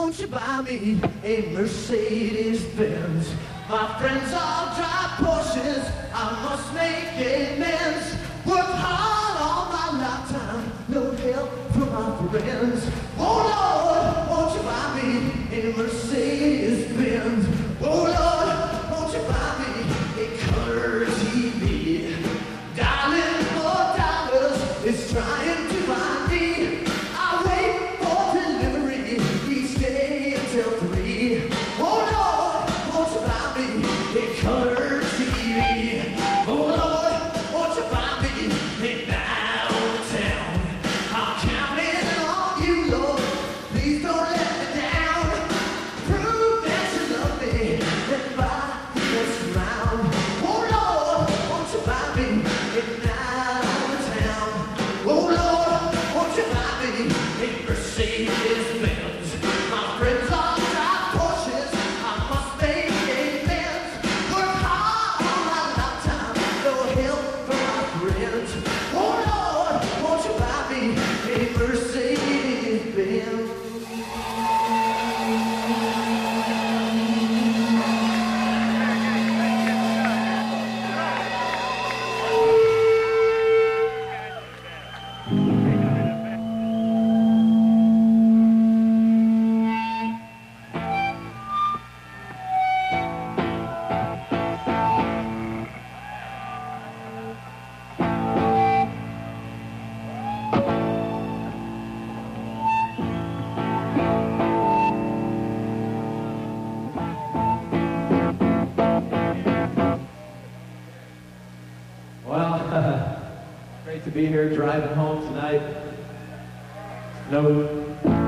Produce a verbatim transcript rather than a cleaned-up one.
won't you buy me a Mercedes Benz? My friends all drive Porsches, I must make amends. Worked hard all my lifetime, no help from my friends. Oh Lord, won't you buy me a Mercedes Benz? Oh Lord, won't you buy me a color T V? Darling, four dollars is trying to find me. I wait for delivery each day until three. Oh Lord, won't you buy me a color T V? Oh Lord, won't you buy me a downtown? I'm counting on you, Lord. Please don't let me down. Prove that you love me and buy the next round. Oh Lord, won't you buy me a downtown? Oh Lord, won't you buy me a Mercedes Benz? My friends all drive Porsches, I must make amends. Work hard all my lifetime, no help from my friends. Oh Lord, won't you buy me a Mercedes Benz? Well, great to be here driving home tonight. No